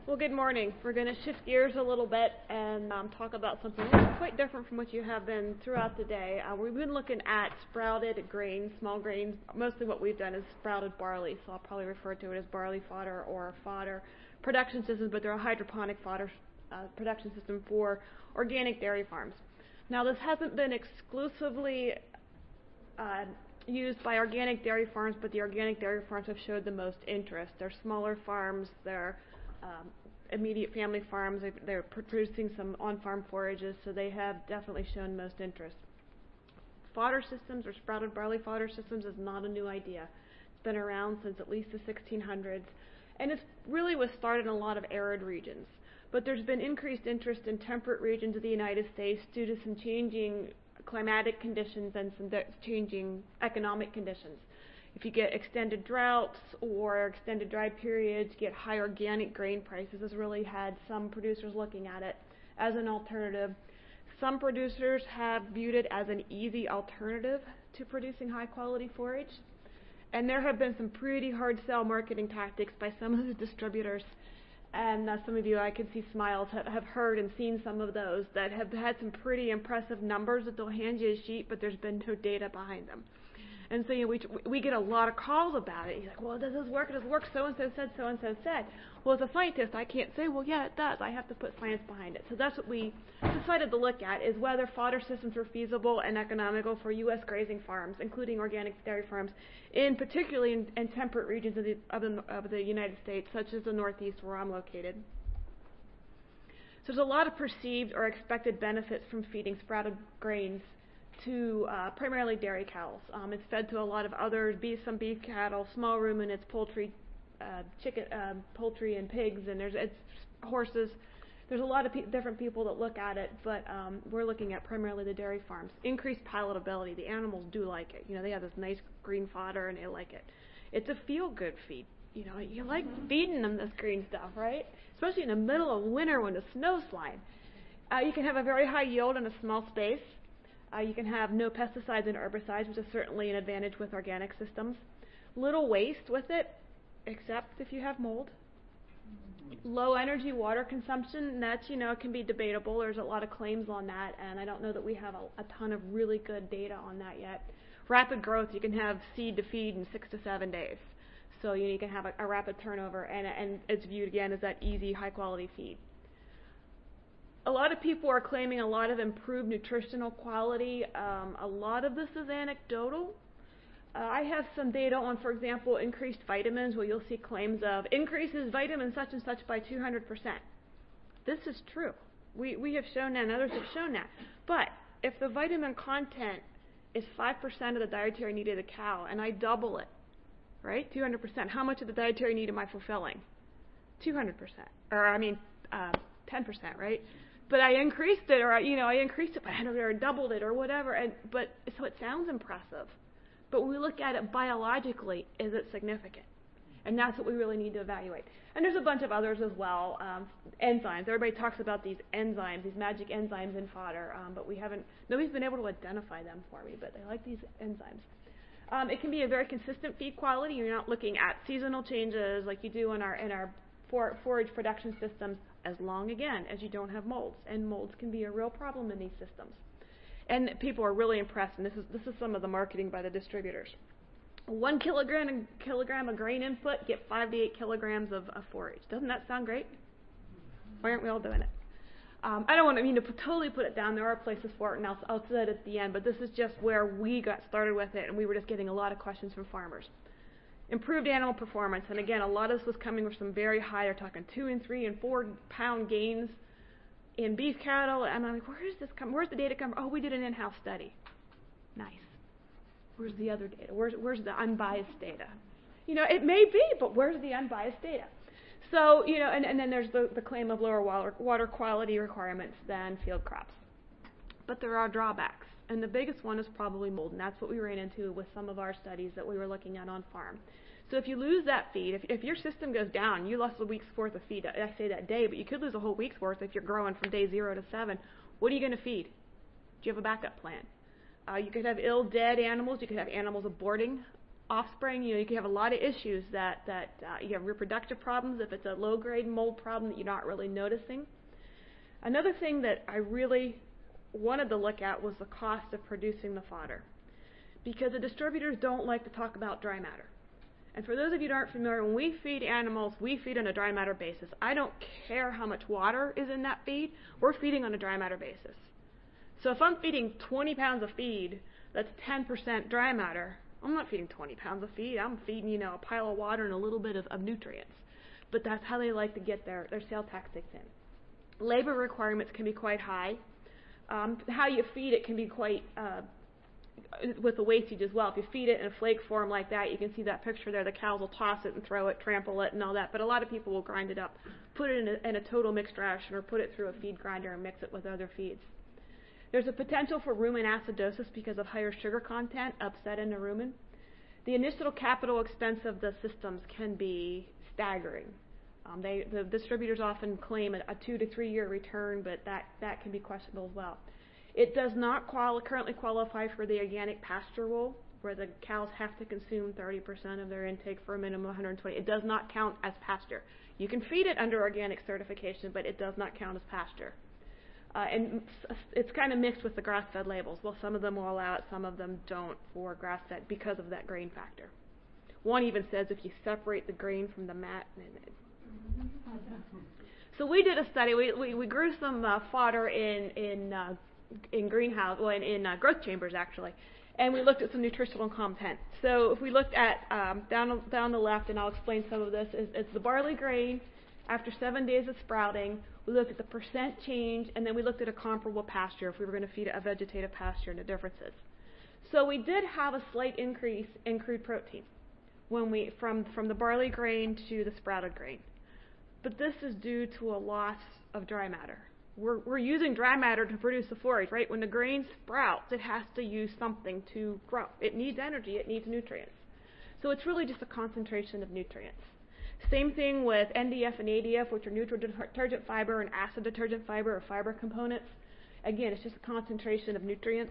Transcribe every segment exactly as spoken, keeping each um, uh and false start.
Well, good morning. We're going to shift gears a little bit and um, talk about something that's quite different from what you have been throughout the day. Uh, we've been looking at sprouted grains, small grains. Mostly what we've done is sprouted barley, so I'll probably refer to it as barley fodder or fodder production systems, but they're a hydroponic fodder uh, production system for organic dairy farms. Now, this hasn't been exclusively uh, used by organic dairy farms, but the organic dairy farms have showed the most interest. They're smaller farms. They're Um, immediate family farms. They're producing some on-farm forages, so they have definitely shown most interest. Fodder systems or sprouted barley fodder systems is not a new idea. It's been around since at least the sixteen hundreds, and it really was started in a lot of arid regions. But there's been increased interest in temperate regions of the United States due to some changing climatic conditions and some de- changing economic conditions. If you get extended droughts or extended dry periods, you get high organic grain prices. This really had some producers looking at it as an alternative. Some producers have viewed it as an easy alternative to producing high quality forage. And there have been some pretty hard sell marketing tactics by some of the distributors. And uh, some of you, I can see smiles, have, have heard and seen some of those that have had some pretty impressive numbers that they'll hand you a sheet, but there's been no data behind them. And so, you know, we we get a lot of calls about it. He's like, well, does this work? Does this work? So-and-so said, so-and-so said. Well, as a scientist, I can't say, well, yeah, it does. I have to put science behind it. So that's what we decided to look at, is whether fodder systems are feasible and economical for U S grazing farms, including organic dairy farms, in particularly in, in temperate regions of the, of, the, of the United States, such as the Northeast where I'm located. So there's a lot of perceived or expected benefits from feeding sprouted grains to uh, primarily dairy cows. Um, it's fed to a lot of other beef, some beef cattle, small ruminants, poultry, uh, chicken, uh, poultry, and pigs, and there's it's horses. There's a lot of pe- different people that look at it, but um, we're looking at primarily the dairy farms. Increased palatability. The animals do like it. You know, they have this nice green fodder, and they like it. It's a feel-good feed. You know, you like feeding them this green stuff, right? Especially in the middle of winter when the snow's flying. Uh, you can have a very high yield in a small space. Uh, you can have no pesticides and herbicides, which is certainly an advantage with organic systems. Little waste with it, except if you have mold. Low energy water consumption, that's, you know, can be debatable. There's a lot of claims on that, and I don't know that we have a, a ton of really good data on that yet. Rapid growth, you can have seed to feed in six to seven days. So you, know, you can have a, a rapid turnover, and, and it's viewed again as that easy, high quality feed. A lot of people are claiming a lot of improved nutritional quality. Um, a lot of this is anecdotal. Uh, I have some data on, for example, increased vitamins, where you'll see claims of increases vitamin such and such by two hundred percent. This is true. We, we have shown that, and others have shown that. But if the vitamin content is five percent of the dietary need of the cow, and I double it, right, two hundred percent, how much of the dietary need am I fulfilling? two hundred percent. Or, I mean, uh, ten percent, right? But I increased it, or, you know, I increased it by one hundred or doubled it or whatever. And but so it sounds impressive. But when we look at it biologically, is it significant? And that's what we really need to evaluate. And there's a bunch of others as well. Um, enzymes. Everybody talks about these enzymes, these magic enzymes in fodder, um, but we haven't. Nobody's been able to identify them for me. But they like these enzymes. Um, it can be a very consistent feed quality. You're not looking at seasonal changes like you do in our in our for, forage production systems, as long, again, as you don't have molds. And molds can be a real problem in these systems. And people are really impressed, and this is this is some of the marketing by the distributors. One kilogram, kilogram of grain input, get five to eight kilograms of, of forage. Doesn't that sound great? Why aren't we all doing it? Um, I don't want to, I mean, to p- totally put it down. There are places for it, and I'll, I'll say it at the end, but this is just where we got started with it, and we were just getting a lot of questions from farmers. Improved animal performance, and again, a lot of this was coming with some very high, they're talking two and three and four pound gains in beef cattle, and I'm like, where does this come, where's the data come from? Oh, we did an in-house study. Nice. Where's the other data? Where's, where's the unbiased data? You know, it may be, but where's the unbiased data? So, you know, and, and then there's the, the claim of lower water, water quality requirements than field crops. But there are drawbacks, and the biggest one is probably mold, and that's what we ran into with some of our studies that we were looking at on farm. So if you lose that feed, if, if your system goes down, you lost a week's worth of feed. I say that day, but you could lose a whole week's worth if you're growing from day zero to seven. What are you going to feed? Do you have a backup plan? Uh, you could have ill, dead animals. You could have animals aborting offspring, you know, you can have a lot of issues that, that uh, you have reproductive problems if it's a low-grade mold problem that you're not really noticing. Another thing that I really wanted to look at was the cost of producing the fodder, because the distributors don't like to talk about dry matter. And for those of you who aren't familiar, when we feed animals, we feed on a dry matter basis. I don't care how much water is in that feed, we're feeding on a dry matter basis. So if I'm feeding twenty pounds of feed that's ten percent dry matter, I'm not feeding twenty pounds of feed, I'm feeding, you know, a pile of water and a little bit of, of nutrients. But that's how they like to get their, their sale tactics in. Labor requirements can be quite high. Um, how you feed it can be quite, uh, with the wastage as well. If you feed it in a flake form like that, you can see that picture there. The cows will toss it and throw it, trample it and all that. But a lot of people will grind it up, put it in a, in a total mixed ration, or put it through a feed grinder and mix it with other feeds. There's a potential for rumen acidosis because of higher sugar content upset in the rumen. The initial capital expense of the systems can be staggering. Um, they, the distributors often claim a, a two to three year return, but that, that can be questionable as well. It does not quali- currently qualify for the organic pasture rule, where the cows have to consume thirty percent of their intake for a minimum of one hundred twenty. It does not count as pasture. You can feed it under organic certification, but it does not count as pasture. Uh, and it's kind of mixed with the grass-fed labels. Well, some of them will allow it, some of them don't for grass-fed because of that grain factor. One even says if you separate the grain from the mat. So we did a study. We we, we grew some uh, fodder in in uh, in greenhouse, well, in, in uh, growth chambers actually, and we looked at some nutritional content. So if we looked at um, down down the left, and I'll explain some of this, is, is the barley grain after seven days of sprouting. We looked at the percent change, and then we looked at a comparable pasture if we were going to feed it a vegetative pasture and the differences. So we did have a slight increase in crude protein when we from from the barley grain to the sprouted grain. But this is due to a loss of dry matter. We're, we're using dry matter to produce the forage, right? When the grain sprouts, it has to use something to grow. It needs energy, it needs nutrients. So it's really just a concentration of nutrients. Same thing with N D F and A D F, which are neutral detergent fiber and acid detergent fiber or fiber components. Again, it's just a concentration of nutrients.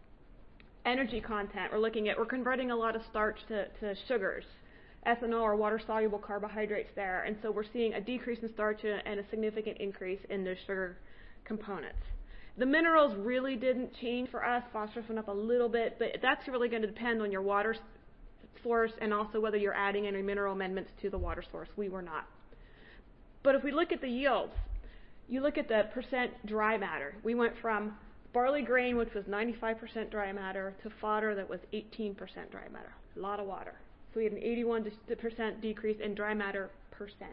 Energy content, we're looking at, we're converting a lot of starch to, to sugars, ethanol or water-soluble carbohydrates there, and so we're seeing a decrease in starch and a significant increase in those sugar components. The minerals really didn't change for us. Phosphorus went up a little bit, but that's really going to depend on your water source and also whether you're adding any mineral amendments to the water source. We were not. But if we look at the yields, you look at the percent dry matter. We went from barley grain, which was ninety-five percent dry matter, to fodder that was eighteen percent dry matter. A lot of water. So we had an eighty-one percent decrease in dry matter percent.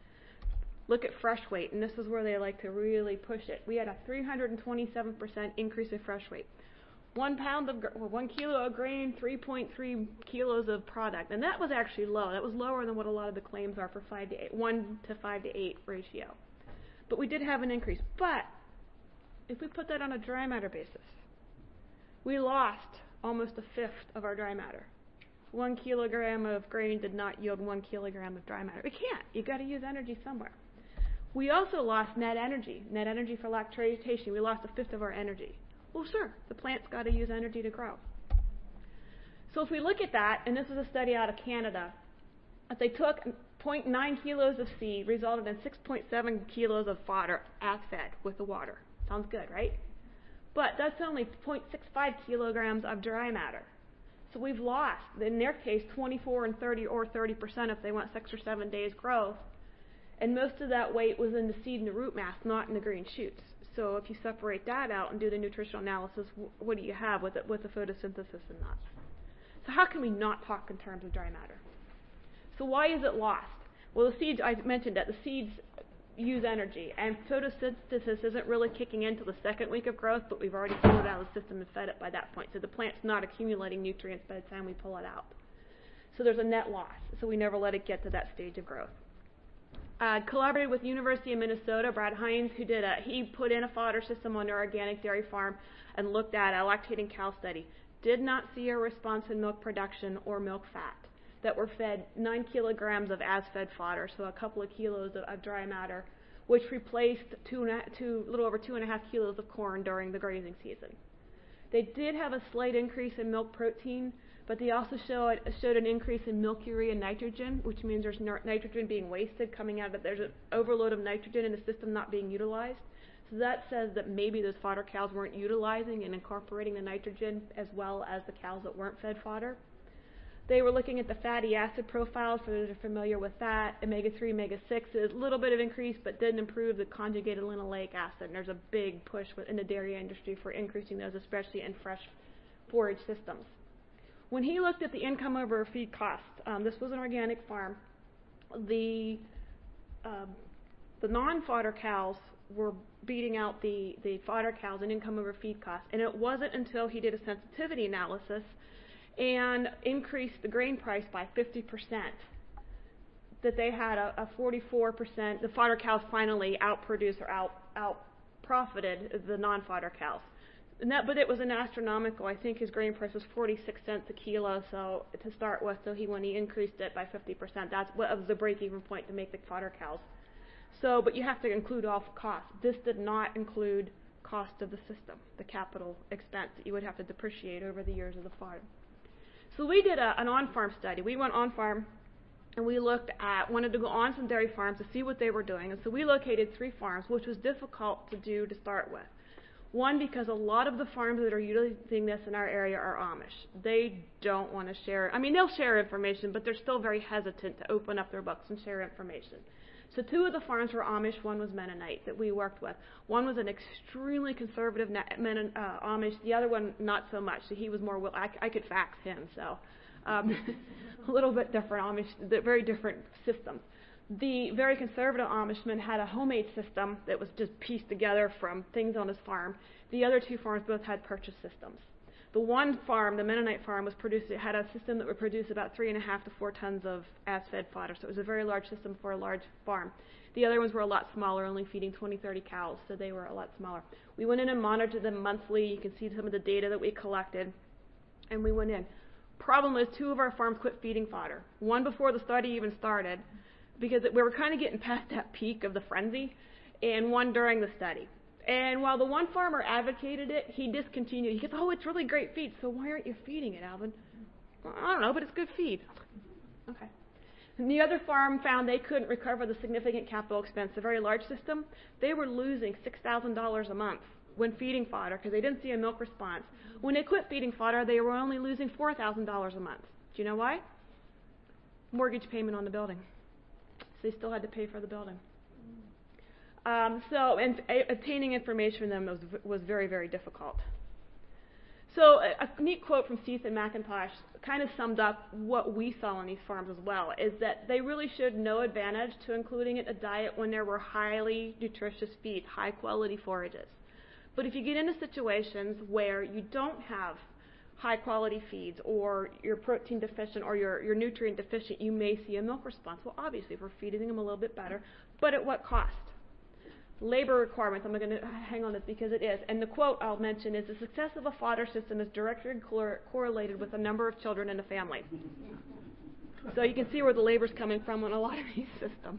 Look at fresh weight, and this is where they like to really push it. We had a three hundred twenty-seven percent increase in fresh weight. One pound of, well, one kilo of grain, three point three kilos of product, and that was actually low. That was lower than what a lot of the claims are for five to eight, one to five to eight ratio. But we did have an increase. But if we put that on a dry matter basis, we lost almost a fifth of our dry matter. One kilogram of grain did not yield one kilogram of dry matter. It can't. You've got to use energy somewhere. We also lost net energy, net energy for lactation. We lost a fifth of our energy. Well, sure, the plant's got to use energy to grow. So if we look at that, and this is a study out of Canada, if they took zero point nine kilos of seed, resulted in six point seven kilos of fodder as fed with the water. Sounds good, right? But that's only zero point six five kilograms of dry matter. So we've lost, in their case, twenty-four and thirty or thirty percent if they want six or seven days growth. And most of that weight was in the seed and the root mass, not in the green shoots. So if you separate that out and do the nutritional analysis, what do you have with it, with the photosynthesis and not? So how can we not talk in terms of dry matter? So why is it lost? Well, the seeds, I mentioned that the seeds use energy, and photosynthesis isn't really kicking in until the second week of growth, but we've already pulled it out of the system and fed it by that point. So the plant's not accumulating nutrients by the time we pull it out. So there's a net loss. So we never let it get to that stage of growth. Uh, collaborated with University of Minnesota, Brad Hines, who did a, he put in a fodder system on their organic dairy farm and looked at a lactating cow study. Did not see a response in milk production or milk fat. That were fed nine kilograms of as-fed fodder, so a couple of kilos of, of dry matter, which replaced two and a, two, a little over two and a half kilos of corn during the grazing season. They did have a slight increase in milk protein, but they also showed, showed an increase in milk urea nitrogen, which means there's nitrogen being wasted coming out of it. There's an overload of nitrogen in the system not being utilized. So that says that maybe those fodder cows weren't utilizing and incorporating the nitrogen as well as the cows that weren't fed fodder. They were looking at the fatty acid profiles, for those who are familiar with that, omega three, omega six, a little bit of increase, but didn't improve the conjugated linoleic acid. And there's a big push in the dairy industry for increasing those, especially in fresh forage systems. When he looked at the income over feed cost, um, this was an organic farm, the, uh, the non-fodder cows were beating out the, the fodder cows in income over feed cost. And it wasn't until he did a sensitivity analysis and increased the grain price by fifty percent that they had a, a forty-four percent, the fodder cows finally outproduced or out, out profited the non-fodder cows. And that, but it was an astronomical, I think his grain price was forty-six cents a kilo so to start with, so he when he increased it by fifty percent, that's what was the break-even point to make the fodder cows. So, but you have to include all costs. This did not include cost of the system, the capital expense that you would have to depreciate over the years of the farm. So we did a, an on-farm study. We went on-farm and we looked at, wanted to go on some dairy farms to see what they were doing. And so we located three farms, which was difficult to do to start with. One, because a lot of the farms that are using this in our area are Amish. They don't want to share, I mean, they'll share information, but they're still very hesitant to open up their books and share information. So two of the farms were Amish, one was Mennonite that we worked with. One was an extremely conservative Menon, uh, Amish, the other one not so much. So he was more, will, I, I could fax him, so um, a little bit different Amish, very different systems. The very conservative Amishman had a homemade system that was just pieced together from things on his farm. The other two farms both had purchase systems. The one farm, the Mennonite farm, was produced, it had a system that would produce about three and a half to four tons of as-fed fodder, so it was a very large system for a large farm. The other ones were a lot smaller, only feeding twenty, thirty cows, so they were a lot smaller. We went in and monitored them monthly. You can see some of the data that we collected, and we went in. Problem is, two of our farms quit feeding fodder. One before the study even started, because we were kind of getting past that peak of the frenzy, and one during the study. And while the one farmer advocated it, he discontinued. He goes, oh, it's really great feed, so why aren't you feeding it, Alvin? Well, I don't know, but it's good feed. Okay. And the other farm found they couldn't recover the significant capital expense, a very large system. They were losing six thousand dollars a month when feeding fodder because they didn't see a milk response. When they quit feeding fodder, they were only losing four thousand dollars a month. Do you know why? Mortgage payment on the building. So they still had to pay for the building. Um, so, and uh, obtaining information from them was, was very, very difficult. So, a, a neat quote from Seath and McIntosh kind of summed up what we saw on these farms as well, is that they really showed no advantage to including it in a diet when there were highly nutritious feed, high-quality forages. But if you get into situations where you don't have high-quality feeds, or you're protein deficient, or you're, you're nutrient deficient, you may see a milk response. Well, obviously, if we're feeding them a little bit better, but at what cost? Labor requirements, I'm going to hang on this because it is, and the quote I'll mention is, the success of a fodder system is directly cor- correlated with the number of children in a family. So you can see where the labor's coming from on a lot of these systems.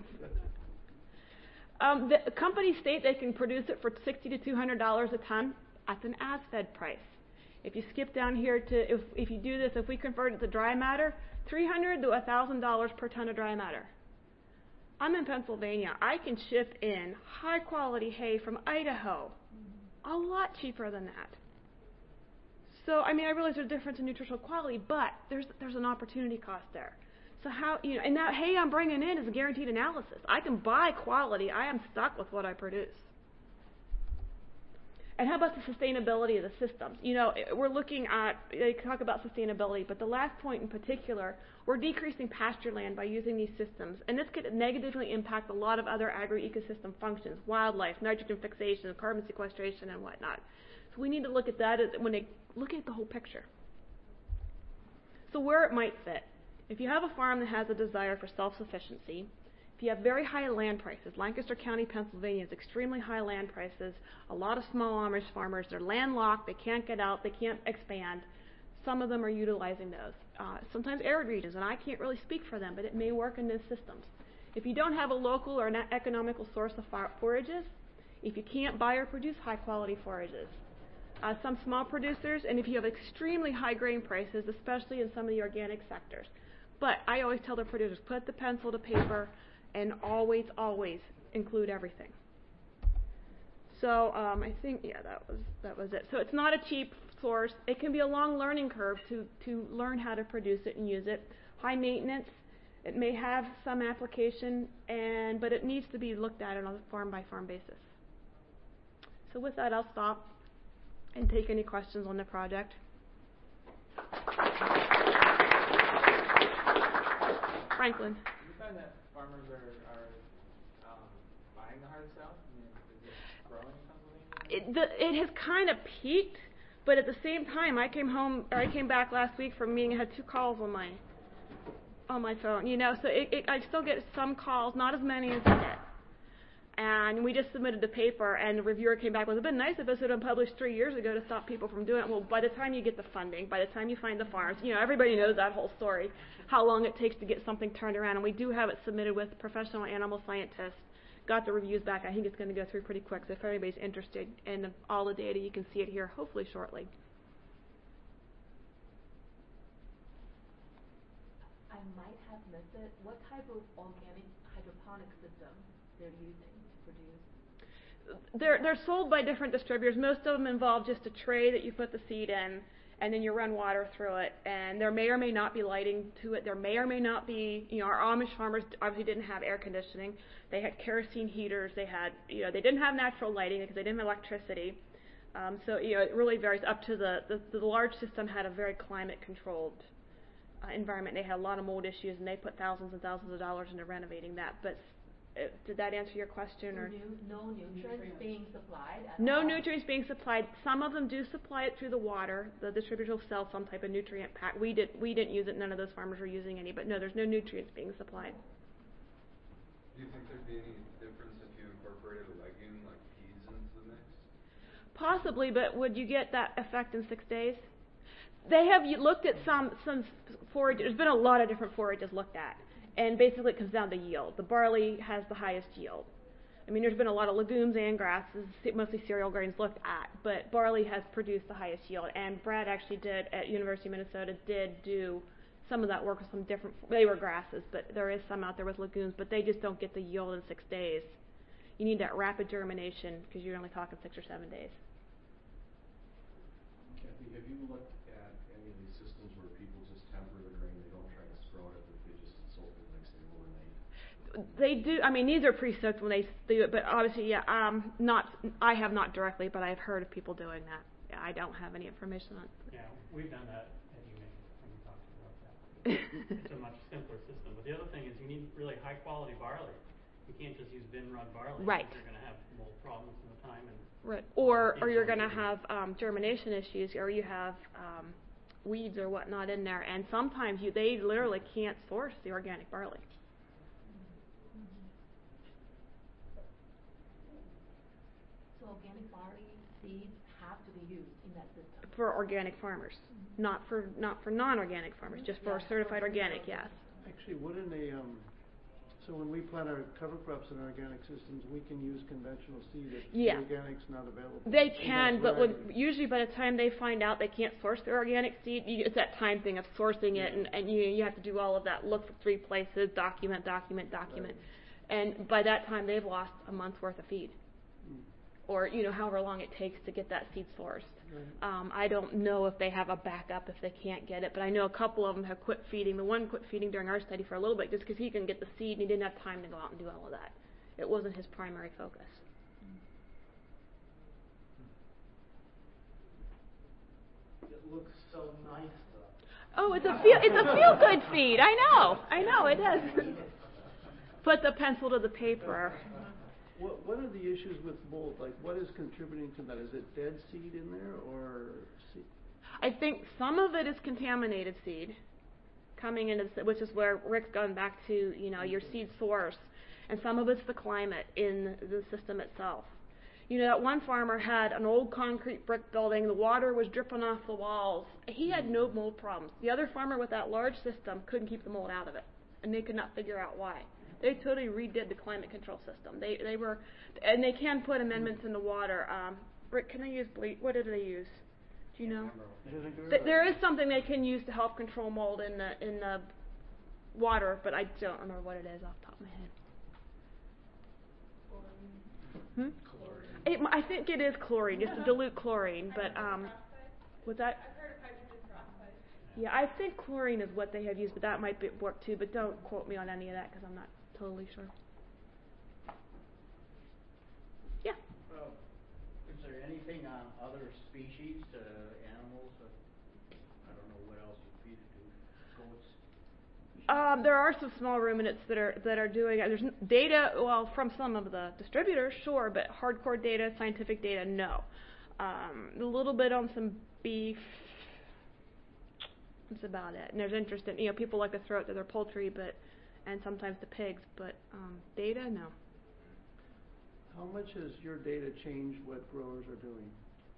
Um, the companies state they can produce it for sixty to two hundred dollars a ton. That's an as-fed price. If you skip down here to, if, if you do this, if we convert it to dry matter, three hundred to one thousand dollars per ton of dry matter. I'm in Pennsylvania. I can ship in high-quality hay from Idaho a lot cheaper than that. So, I mean, I realize there's a difference in nutritional quality, but there's there's an opportunity cost there. So how, you know, and that hay I'm bringing in is a guaranteed analysis. I can buy quality. I am stuck with what I produce. And how about the sustainability of the systems? You know, we're looking at, they talk about sustainability, but the last point in particular, we're decreasing pasture land by using these systems. And this could negatively impact a lot of other agri-ecosystem functions, wildlife, nitrogen fixation, carbon sequestration, and whatnot. So we need to look at that as, when they look at the whole picture. So where it might fit. If you have a farm that has a desire for self-sufficiency, if you have very high land prices, Lancaster County, Pennsylvania has extremely high land prices, a lot of small Amish farmers, they're landlocked, they can't get out, they can't expand. Some of them are utilizing those. Uh, sometimes arid regions, and I can't really speak for them, but it may work in those systems. If you don't have a local or an economical source of forages, if you can't buy or produce high quality forages, uh, some small producers, and if you have extremely high grain prices, especially in some of the organic sectors. But I always tell the producers, put the pencil to paper and always, always include everything. So um, I think, yeah, that was that was it. So it's not a cheap source. It can be a long learning curve to, to learn how to produce it and use it. High maintenance. It may have some application, and but it needs to be looked at on a farm-by-farm basis. So with that, I'll stop and take any questions on the project. Franklin. Do you find that farmers are, are um, buying the hard south? I mean, is it growing in Pennsylvania? It, the, it has kind of peaked, but at the same time, I came home, or I came back last week from a meeting. I had two calls on my on my phone, you know. So it, it, I still get some calls, not as many as I get. And we just submitted the paper, and the reviewer came back. Well, it would have been nice if this had been published three years ago to stop people from doing it. Well, by the time you get the funding, by the time you find the farms, you know, everybody knows that whole story, how long it takes to get something turned around. And we do have it submitted with professional animal scientists. Got the reviews back. I think it's going to go through pretty quick. So if anybody's interested in the, all the data, you can see it here, hopefully shortly. I might have missed it. What type of organic hydroponic system they're using to produce? They're, they're sold by different distributors. Most of them involve just a tray that you put the seed in, and then you run water through it. And there may or may not be lighting to it. There may or may not be, you know, our Amish farmers obviously didn't have air conditioning. They had kerosene heaters. They had, you know, they didn't have natural lighting because they didn't have electricity. Um, so, you know, it really varies up to the, the, the large system had a very climate-controlled uh, environment. They had a lot of mold issues, and they put thousands and thousands of dollars into renovating that. But Uh, did that answer your question? So or nu no nutrients being supplied at No all? nutrients being supplied. Some of them do supply it through the water. The distributor will sell some type of nutrient pack. We did we didn't use it. None of those farmers were using any. But no, there's no nutrients being supplied. Do you think there'd be any difference if you incorporated a legume like peas into the mix? Possibly, but would you get that effect in six days? They have you looked at some some forage. There's been a lot of different forages looked at. And basically it comes down to yield. The barley has the highest yield. I mean, there's been a lot of legumes and grasses, mostly cereal grains looked at, but barley has produced the highest yield. And Brad actually did, at University of Minnesota, did do some of that work with some different, they were grasses, but there is some out there with legumes, but they just don't get the yield in six days. You need that rapid germination because you're only talking six or seven days. Kathy, have you looked at any of these systems where people just temper the grain, they don't try to sprout it, but they just soak it next day overnight? They do. I mean, these are pre-soaked when they do it, but obviously, yeah. Um, not. I have not directly, but I've heard of people doing that. Yeah, I don't have any information on it. Yeah, we've done that at U M A, and we talked about that. It's a much simpler system. But the other thing is you need really high-quality barley. You can't just use bin-run barley. Right. You're going to have mold problems in the time. And Right. Or, or you're going to have um, germination issues, or you have um, weeds or whatnot in there, and sometimes you they literally can't source the organic barley. So organic barley seeds have to be used in that system? For organic farmers, mm-hmm. not for not for non-organic farmers, just for yeah, certified for organic. organic. Yes. Actually, wouldn't a um, so when we plant our cover crops in organic systems, we can use conventional seed if Yeah. the organic's not available. They can, And but that's when, where usually by the time they find out they can't source their organic seed, you, it's that time thing of sourcing it, and, and you you have to do all of that. Look for three places, document, document, document, and by that time they've lost a month's worth of feed, Mm. or you know however long it takes to get that seed sourced. Right. Um, I don't know if they have a backup if they can't get it, but I know a couple of them have quit feeding. The one quit feeding during our study for a little bit just because he couldn't get the seed and he didn't have time to go out and do all of that. It wasn't his primary focus. It looks so nice, though. Oh, it's a feel it's a feel good feed. I know, I know it does. Put the pencil to the paper. What what are the issues with mold? Like, what is contributing to that? Is it dead seed in there, or seed? I think some of it is contaminated seed coming into, the, which is where Rick's gone back to, you know, your seed source, and some of it's the climate in the system itself. You know, that one farmer had an old concrete brick building. The water was dripping off the walls. He had no mold problems. The other farmer with that large system couldn't keep the mold out of it, and they could not figure out why. They totally redid the climate control system. They they were, and they can put amendments in the water. Um, Rick, can they use bleach? What do they use? Do you know? Vinegar Th- or- there is something they can use to help control mold in the in the water, but I don't remember what it is off the top of my head. Hmm? It, I think it is chlorine, just to dilute chlorine, but um, with that. I've heard of hydrogen peroxide. Yeah, I think chlorine is what they have used, but that might be, work too. But don't quote me on any of that because I'm not totally sure. Yeah. Well, is there anything on other species, uh, animals? Uh, I don't know what else you feed it to. Goats. Um, there are some small ruminants that are that are doing it. There's n- data, well, from some of the distributors, sure, but hardcore data, scientific data, no. Um, a little bit on some beef. That's about it. And there's interest in, you know, people like to throw it to their poultry, but and sometimes to pigs, but um, data, no. How much has your data changed what growers are doing?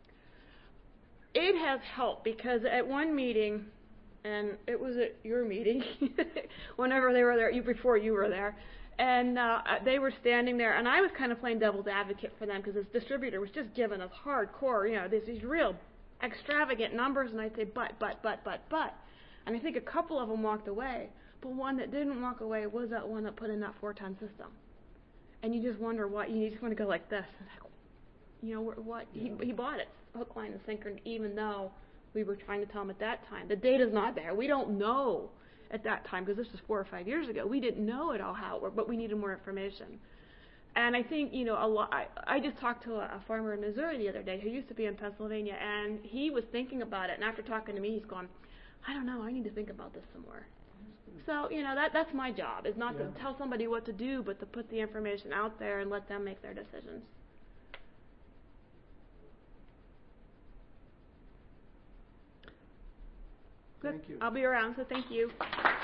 It has helped because at one meeting, and it was at your meeting, whenever they were there, you before you were there, and uh, they were standing there, and I was kind of playing devil's advocate for them because this distributor was just giving us hardcore, you know, these, these real extravagant numbers, and I'd say, but, but, but, but, but. And I think a couple of them walked away, but one that didn't walk away was that one that put in that four-ton system. And you just wonder what, you just want to go like this. Like, you know, what, he, he bought it, hook, line, and sinker, even though we were trying to tell him at that time. The data's not there. We don't know at that time, because this was four or five years ago. We didn't know at all how it worked, but we needed more information. And I think, you know, a lot, I, I just talked to a, a farmer in Missouri the other day who used to be in Pennsylvania, and he was thinking about it, and after talking to me, he's going, I don't know, I need to think about this some more. So, you know, that that's my job, is not Yeah. to tell somebody what to do, but to put the information out there and let them make their decisions. Good. Thank you. I'll be around, so thank you.